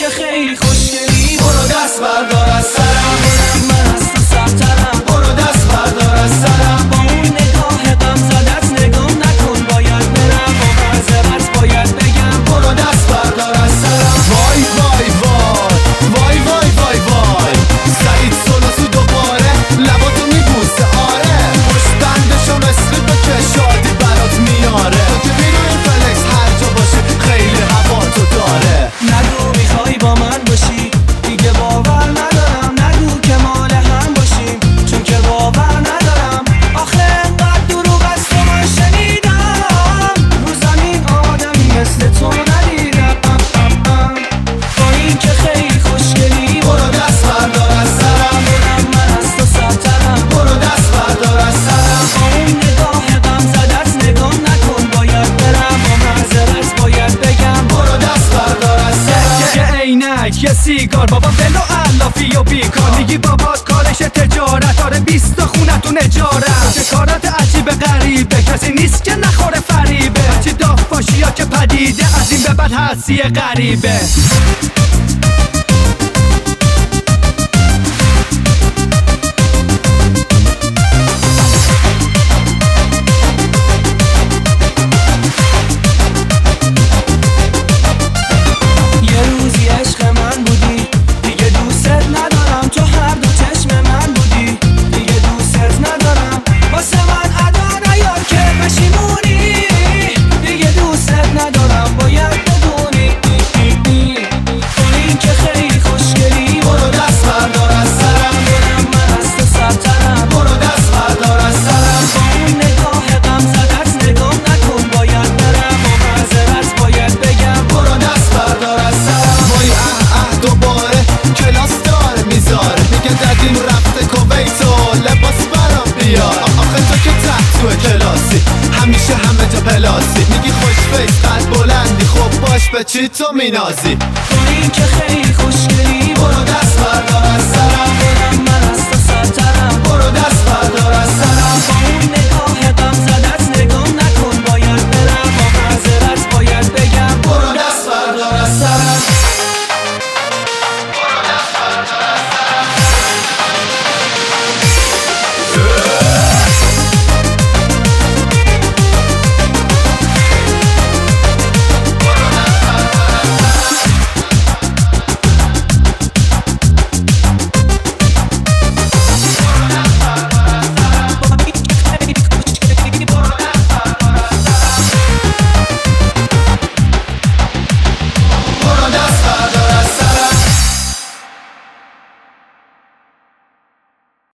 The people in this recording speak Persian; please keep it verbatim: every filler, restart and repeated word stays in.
که خیلی خوشگلی، برو دست بردار از سرم، من از تو سرترم، برو دست بردار از سرم. با اون نگاه غم زدت نگام نکن، باید برم و معذرت باید بگم، برو دست بردار از سرم. وای وای وای وای وای وای وای سعید سلاسو دوباره لباتو میبوسه، آره پشت بندشو مثل تو که شادی برات میاره، تو که بیرون فلکس هر جا باشه خیلی هوا تو داره. نگو میخوای با من باشی، دیگه باور ندارم، نگو که مال هم باشیم، چون که باور ندارم. آخه انقدر دروغ از تو من شنیدم، رو زمین آدمی مثل تو ندیدم. با این که خیلی خوشگلی، برو دست بردار از سرم، من از تو سرترم، برو دست بردار از سرم. با اون نگاه غم زدت نگام نکن، باید برم و معذرت باید بگم، برو دست بردار از سرم. یه عینک یه سیگار، بابا بلو علافی و بیکار، میگی بابات کارش تجارت، آره بیست تا خونتون اجاره. چه کارات عجیب غریبه، کسی نیست که نخوره فریبه، چی داغ باشی یا که پدیده، از این به بعد هستی غریبه. همیشه همه جا پلاسی، میگی خوش فیس قد بلندی، خب باش به چی تو مینازی؟ تو این که خیلی خوشگلی، برو دست بردار از سرم، من از تو سرترم، برو دست